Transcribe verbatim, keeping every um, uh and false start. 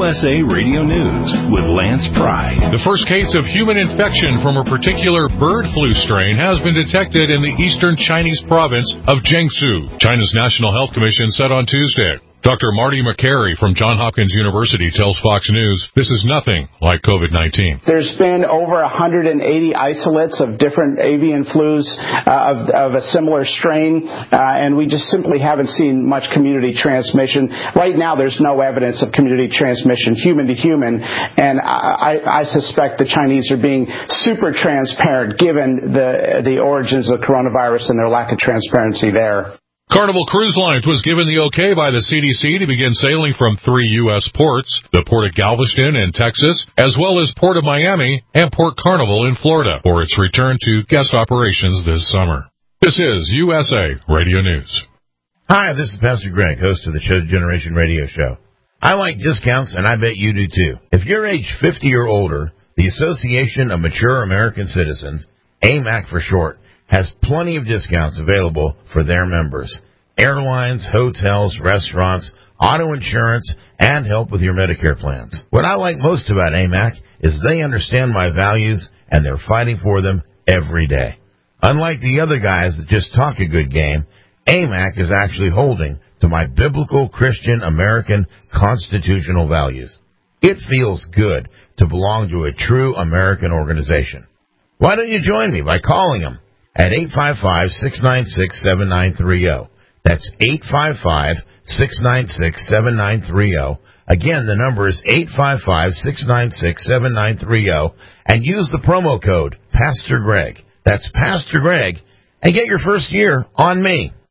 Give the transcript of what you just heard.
U S A Radio News with Lance Pry. The first case of human infection from a particular bird flu strain has been detected in the eastern Chinese province of Jiangsu. China's National Health Commission said on Tuesday. Doctor Marty McCary from Johns Hopkins University tells Fox News this is nothing like COVID nineteen. There's been over one hundred eighty isolates of different avian flus uh, of, of a similar strain, uh, and we just simply haven't seen much community transmission. Right now, there's no evidence of community transmission, human to human, and I, I suspect the Chinese are being super transparent given the, the origins of coronavirus and their lack of transparency there. Carnival Cruise Lines was given the okay by the C D C to begin sailing from three U S ports, the Port of Galveston in Texas, as well as Port of Miami and Port Carnival in Florida, for its return to guest operations this summer. This is U S A Radio News. Hi, this is Pastor Greg, host of the Chosen Generation Radio Show. I like discounts, and I bet you do too. If you're age fifty or older, the Association of Mature American Citizens, A M A C for short, has plenty of discounts available for their members. Airlines, hotels, restaurants, auto insurance, and help with your Medicare plans. What I like most about A M A C is they understand my values, and they're fighting for them every day. Unlike the other guys that just talk a good game, A M A C is actually holding to my biblical Christian American constitutional values. It feels good to belong to a true American organization. Why don't you join me by calling them at eight five five, six nine six, seven nine three zero. That's eight five five, six nine six, seven nine three zero. Again, the number is eight five five, six nine six, seven nine three zero. And use the promo code Pastor Greg. That's Pastor Greg. And get your first year on me.